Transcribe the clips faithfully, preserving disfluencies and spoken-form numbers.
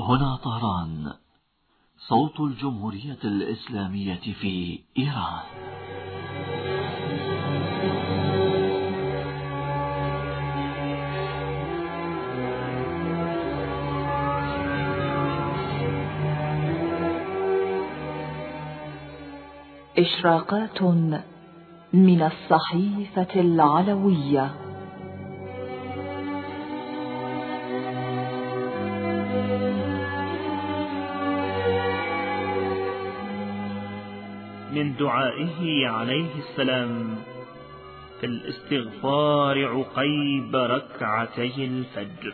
هنا طهران، صوت الجمهورية الإسلامية في إيران. إشراقات من الصحيفة العلوية. من دعائه عليه السلام في الاستغفار عقيب ركعتي الفجر.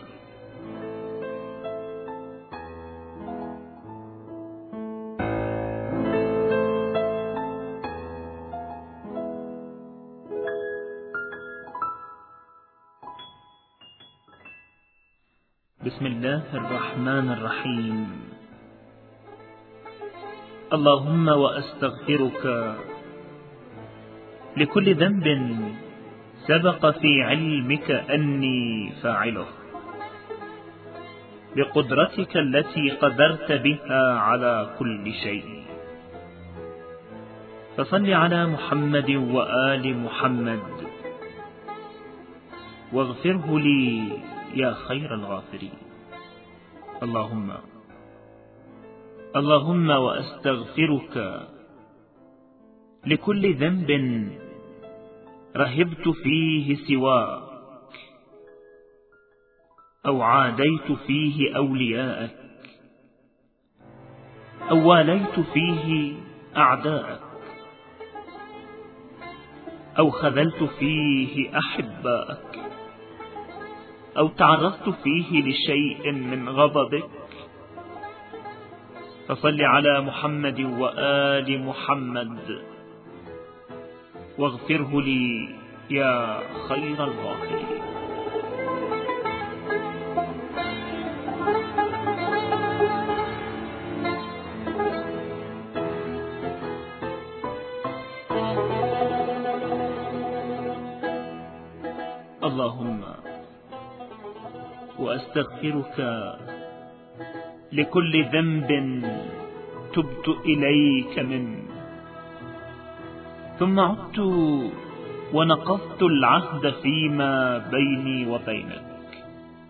بسم الله الرحمن الرحيم. اللهم وأستغفرك لكل ذنب سبق في علمك أني فاعله، بقدرتك التي قدرت بها على كل شيء، فصل على محمد وآل محمد واغفره لي يا خير الغافرين. اللهم اللهم وأستغفرك لكل ذنب رهبت فيه سواك، أو عاديت فيه أولياءك، أو واليت فيه أعداءك، أو خذلت فيه أحباءك، أو تعرضت فيه لشيء من غضبك، فصل على محمد وآل محمد واغفره لي يا خير الغافرين. اللهم وأستغفرك لكل ذنب تبت إليك منه، ثم عدت ونقضت العهد فيما بيني وبينك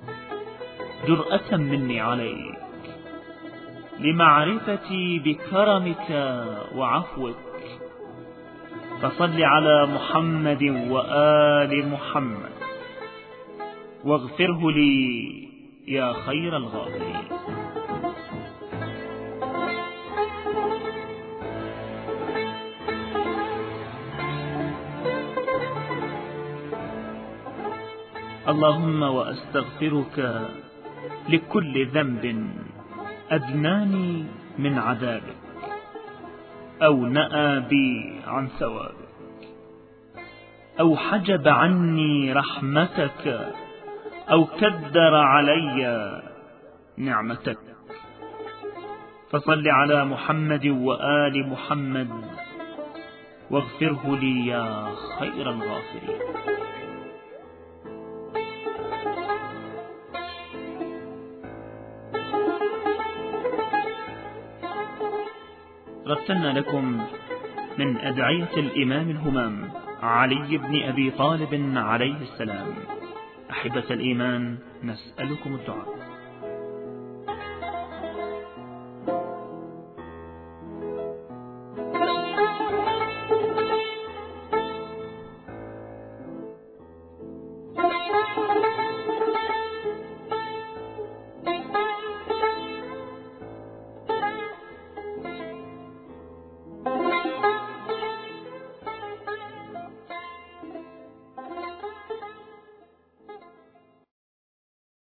جرأة مني عليك، لمعرفتي بكرمك وعفوك، فصل على محمد وآل محمد واغفره لي يا خير الغافرين. اللهم وأستغفرك لكل ذنب أدناني من عذابك، أو نأى بي عن ثوابك، أو حجب عني رحمتك، أو كدر علي نعمتك، فصل على محمد وآل محمد واغفره لي يا خير الغافرين. رتلنا لكم من أدعية الإمام الهمام علي بن أبي طالب عليه السلام. أحبة الإيمان، نسألكم الدعاء.